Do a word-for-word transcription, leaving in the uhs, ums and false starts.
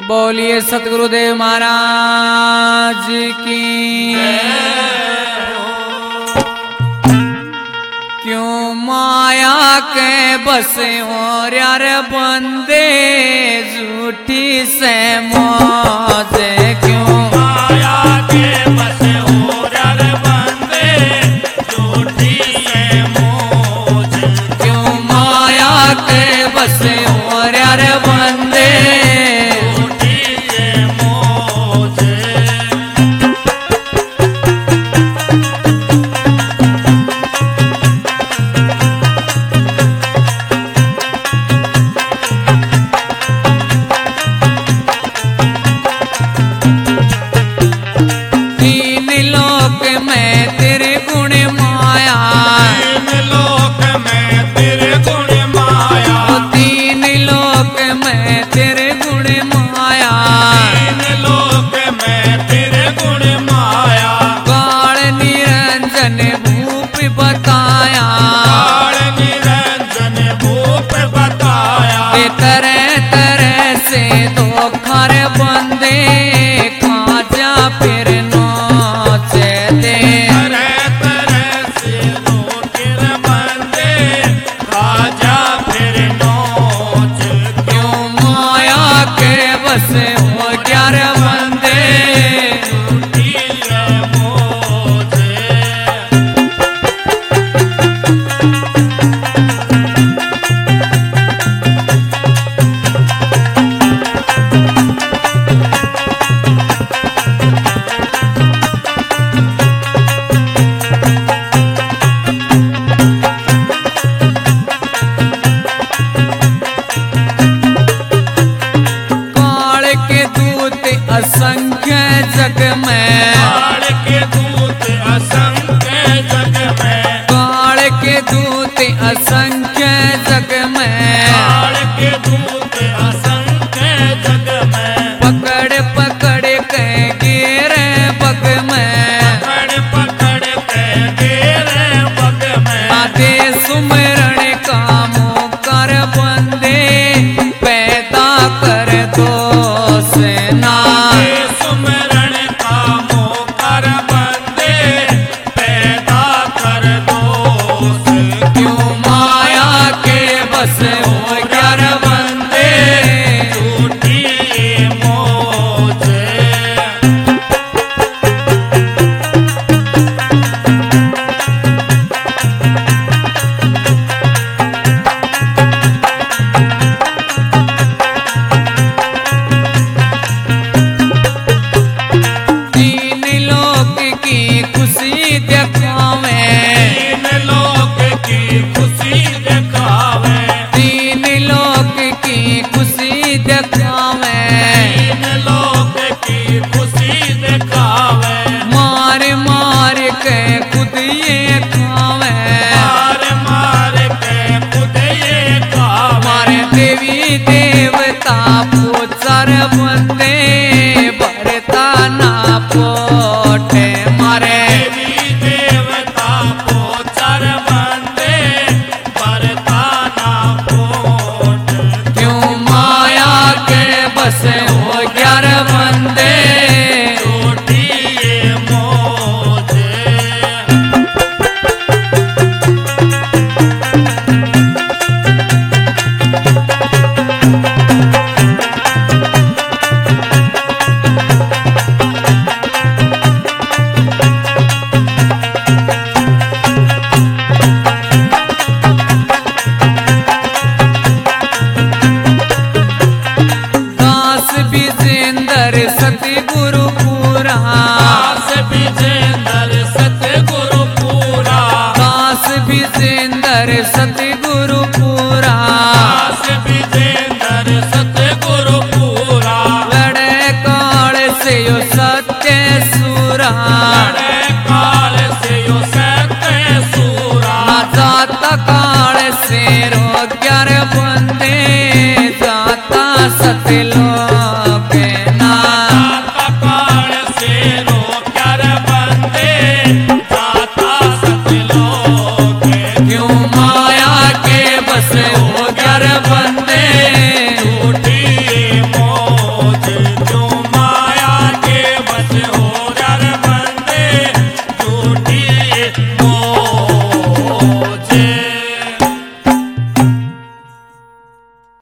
बोलिए सतगुरुदेव महाराज की। क्यों माया के बसे और यार बंदे झूठी से मौजे, क्यों माया के बसे और यार बंदे झूठी से मौज, क्यों माया के बसे और यार बंदे झूठी से मौज। तीन लोक में तेरे गुण माया, तीन लोक में तेरे गुण माया, तीन लोक में तेरे गुण माया, तीन लोक में तेरे गुण माया। काल निरंजन भूप बताया, काल निरंजन भूप बताया, ये तरह तरह से धोखा रे बंदे खाजा फिर नोचे दे। तरह तरह से रोकिर बंदे खाजा फिर नोच, क्यों माया के बसे हो ग्यार बंदे झूठी है मौज। काल के दूत असंख्य जग में, काल के दूत असंख्य जग में, काल के दूत असंख्य जग में, काल के दूत असंख्य जग में, पकड़ पकड़ के गिरे बग में, पकड़ पकड़ के घेरे पग में, आते सुमरण का मुकर बंदे पैदा कर दो सेना। ये सुमरण का मोकर बंदे पैदा कर दोस्त, क्यों माया के बस हो ग्यार बंदे झूठी मौज। तीन लोक की खुशी दिखावे, तीन लोक की खुशी दिखावे, तीन लोक की खुशी दिखावे, तीन लोक की खुशी दिखावे, मार मार के खुद ये खावे, मार मार के खुद ये खावे, मारे देवी देवता पूछर बंदे भरता ना पोटे मारे। देवी देवता पोचर बंदे बरता ना पोट, क्यों माया के बसे हो ग्यार बंदे झूठी ये मौज। दास विजेंद्र सतगुरु पूरा, दास विजेंद्र सतगुरु पूरा, दास विजेंद्र सतगुरु पूरा, दास विजेंद्र सतगुरु पूरा, लड़े काल से यो सत्य सूरा, लड़े काल से यो सत्य सूरा, ना जाता काल से रो ग्यार बंदे जाता सतलो